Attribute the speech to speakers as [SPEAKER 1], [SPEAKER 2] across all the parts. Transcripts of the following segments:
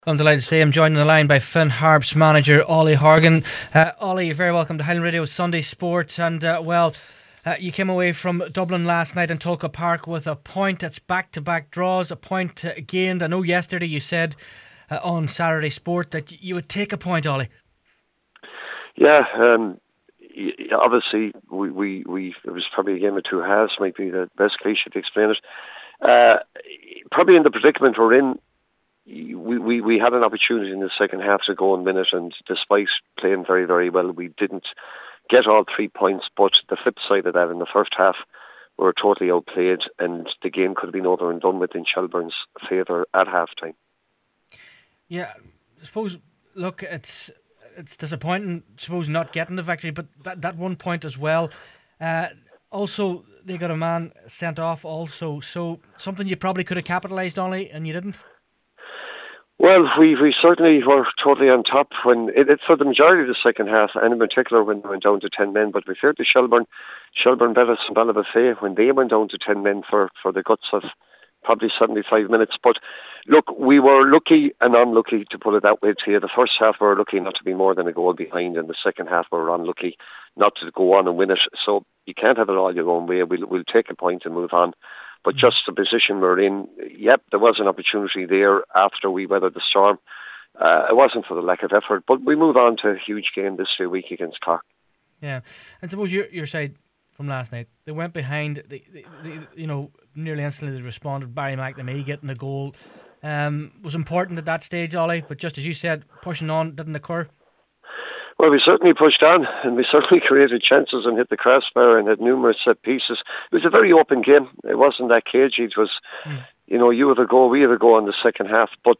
[SPEAKER 1] I'm delighted to say I'm joined on the line by Finn Harps manager Ollie Horgan. Ollie, you're very welcome to Highland Radio Sunday Sports. And you came away from Dublin last night in Tulka Park with a point. That's back-to-back draws, a point gained. I know yesterday you said on Saturday Sport that you would take a point, Ollie.
[SPEAKER 2] Yeah, obviously we it was probably a game of two halves, might be the best cliche to explain it. Probably in the predicament we're in, we had an opportunity in the second half to go and win it, and despite playing very, very well, we didn't get all 3 points. But the flip side of that, in the first half, we were totally outplayed, and the game could have been over and done with in Shelbourne's favour at half time.
[SPEAKER 1] Yeah, I suppose, look, it's disappointing, I suppose, not getting the victory, but that 1 point as well. Also, they got a man sent off also, so something you probably could have capitalised on, and you didn't.
[SPEAKER 2] Well, we certainly were totally on top when it's for the majority of the second half, and in particular when they went down to 10 men. But we feared to Shelbourne Bellis and Ballabafay when they went down to 10 men for the guts of probably 75 minutes. But look, we were lucky and unlucky, to put it that way to you. The first half we were lucky not to be more than a goal behind, and the second half we were unlucky not to go on and win it. So you can't have it all your own way. We'll take a point and move on. But just the position we're in, yep, there was an opportunity there after we weathered the storm. It wasn't for the lack of effort, but we move on to a huge game this week against Cork.
[SPEAKER 1] Yeah, and suppose your side from last night, they went behind, they nearly instantly they responded. Barry McNamee getting the goal was important at that stage, Ollie, but just as you said, pushing on didn't occur.
[SPEAKER 2] Well, we certainly pushed on, and we certainly created chances and hit the crossbar and had numerous set pieces. It was a very open game. It wasn't that cagey. It was, you have a go, we have a go in the second half. But,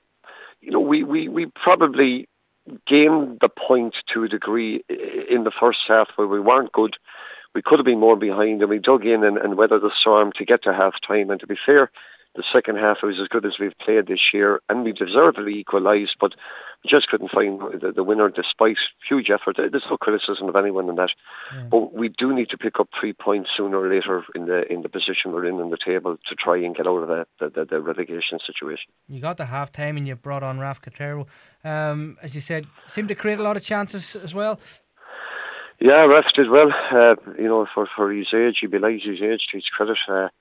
[SPEAKER 2] we probably gained the point to a degree in the first half where we weren't good. We could have been more behind, and we dug in and weathered the storm to get to half time. And to be fair, the second half was as good as we've played this year, and we deservedly equalised, but we just couldn't find the winner despite huge effort. There's no criticism of anyone in that. Yeah. But we do need to pick up 3 points sooner or later in the position we're in the table to try and get out of the relegation situation.
[SPEAKER 1] You got the half time and you brought on Raf Cotero. As you said, seemed to create a lot of chances as well.
[SPEAKER 2] Yeah, Raf did well. For his age, he belies his age to his credit.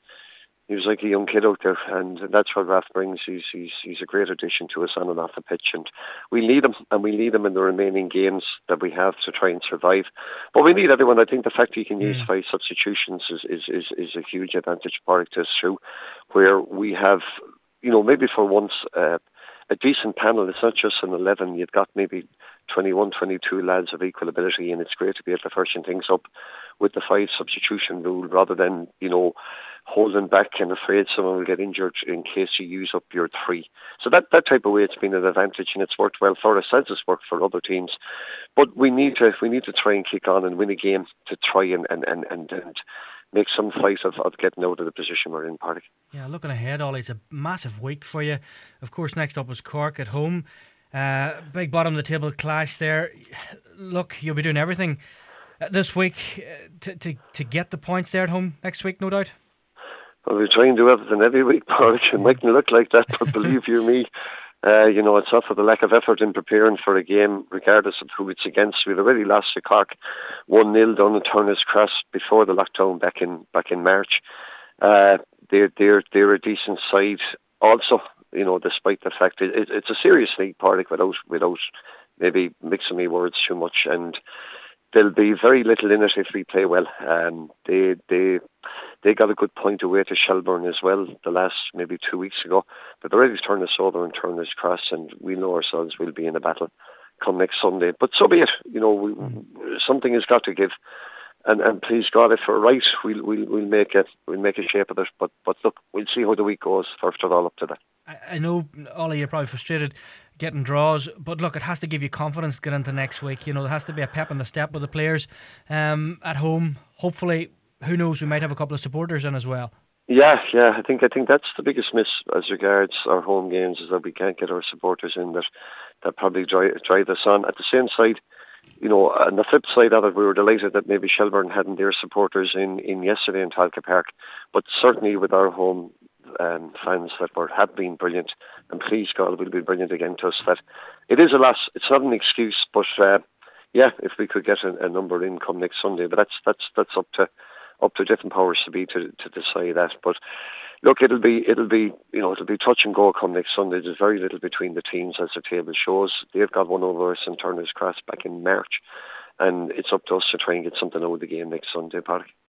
[SPEAKER 2] He was like a young kid out there, and that's what Raf brings. He's a great addition to us on and off the pitch, and we need him, and we need him in the remaining games that we have to try and survive. But we need everyone. I think the fact he can use 5 substitutions is a huge advantage for us too, where we have, maybe for once, a decent panel. It's not just an 11. You've got maybe 21, 22 lads of equal ability, and it's great to be able to freshen things up with the 5 substitution rule rather than, holding back and afraid someone will get injured in case you use up your 3. So that type of way, it's been an advantage, and it's worked well for us as it's worked for other teams. But we need to try and kick on and win a game to try and make some fight of getting out of the position we're in, Partick.
[SPEAKER 1] Yeah, looking ahead, Ollie, it's a massive week for you. Of course, next up was Cork at home. Big bottom of the table clash there. Look, you'll be doing everything this week to get the points there at home next week, no doubt.
[SPEAKER 2] Well, we try and do everything every week, Porridge. It mightn't look like that, but believe you me, it's not for the lack of effort in preparing for a game, regardless of who it's against. We'd already lost to Cork 1-0 down at Turner's Cross before the lockdown back in March. They're a decent side also, despite the fact it's a serious league, Porridge, without maybe mixing my words too much, and there'll be very little in it if we play well. They got a good point away to Shelbourne as well the last maybe 2 weeks ago. But they're ready to turn us over and turn us cross, and we know ourselves we'll be in a battle come next Sunday. But so be it. Something has got to give. And please God, if we're right, we'll make a shape of it. But look, we'll see how the week goes. First of all, up to that.
[SPEAKER 1] I know, Ollie, you're probably frustrated getting draws, but look, it has to give you confidence to get into next week. There has to be a pep in the step with the players at home. Hopefully, who knows, we might have a couple of supporters in as well. Yeah.
[SPEAKER 2] I think that's the biggest miss as regards our home games, is that we can't get our supporters in that probably drive us on. At the same side, on the flip side of it, we were delighted that maybe Shelbourne hadn't their supporters in yesterday in Tulka Park, but certainly with our home fans that have been brilliant, and please God, we'll be brilliant again to us. That it is a loss. It's not an excuse, but yeah, if we could get a number in come next Sunday, but that's up to different powers to be to decide that. But look, it'll be touch and go come next Sunday. There's very little between the teams, as the table shows. They've got one over us in Turner's Cross back in March, and it's up to us to try and get something out of the game next Sunday, Park.